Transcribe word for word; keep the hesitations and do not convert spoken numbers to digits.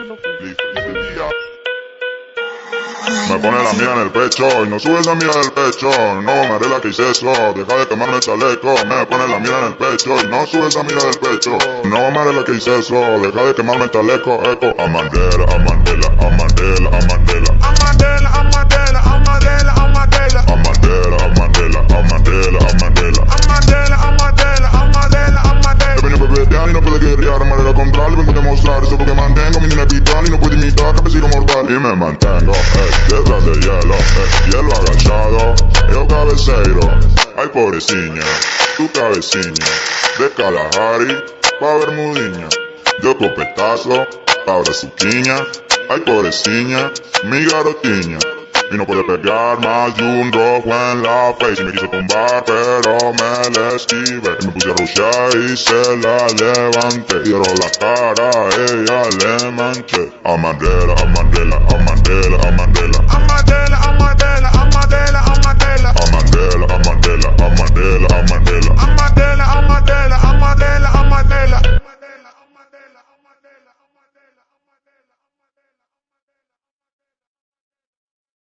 Me pone la mira en el pecho y no sube esa mira del pecho. No, Marela, que hice eso, deja de quemarme el chaleco. Me pone la mira en el pecho y no sube esa mira del pecho. No, Marela, que hice eso, deja de quemarme el chaleco. Eco, a Mandela, a Mandela, a Mandela, a Mandela. A Mandela, a Mandela, a Mandela, a Mandela. A Mandela, a Mandela, a Mandela, a Mandela. A Mandela, a Mandela, a Mandela, a Mandela. Yo venía a bebetear y no puede guerrear, manera contraria, vengo a demostrar eso porque mantengo mi línea vital y no puedo imitar campesino mortal. Y me mantengo, eh, detrás de hielo, eh, hielo agachado, yo cabeceiro. Ay, pobrecilla, tu cabecilla, de Kalahari pa' Bermudiña. Yo copetazo, pa' suquiña. Ay, pobrecilla, mi garotiña. Y no puede pegar más de un rojo en la face. Y me quiso tumbar pero me la esquivé. Y me puse a rushear y se la levanté. Quiero la cara, a ella le manché. A Mandela, a Mandela, a Mandela.